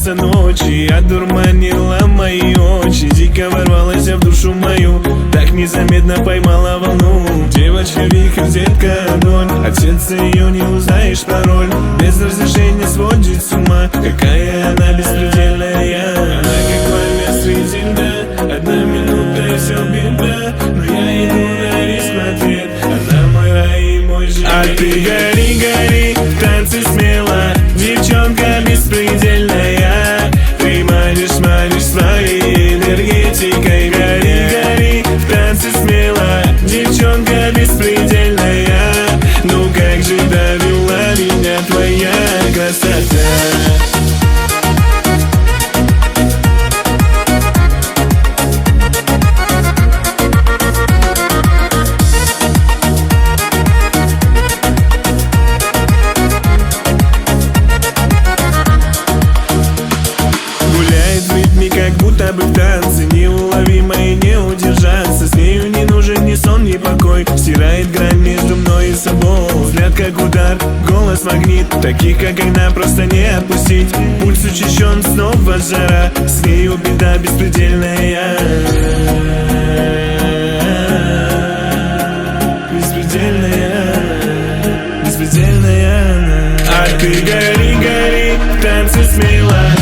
солнца ночи одурманила мои очи, дико ворвалась в душу мою, так незаметно поймала волну. Девочка вихрь, детка огонь, от сердца ее не узнаешь пароль. Без разрешения сводит с ума, какая она беспредельная. Она как пламя среди льда, одна минута и все беда. Но я иду на риск в ответ, она мой рай и мой живет. А ты гори, гори, в танце смело, девчонка беспредельная. Ты манишь, манишь своей энергетикой. Гори, гори, в танце смело, девчонка беспредельная. Ну как же довела меня твоя красота. Как будто бы в танце, неуловимо и не удержаться. С нею не нужен ни сон, ни покой, стирает грань между мной и собой. Взгляд как удар, голос магнит, таких как она просто не отпустить. Пульс учащен, снова жара, с нею беда беспредельная. Беспредельная, беспредельная. А ты гори, гори, в танце смело,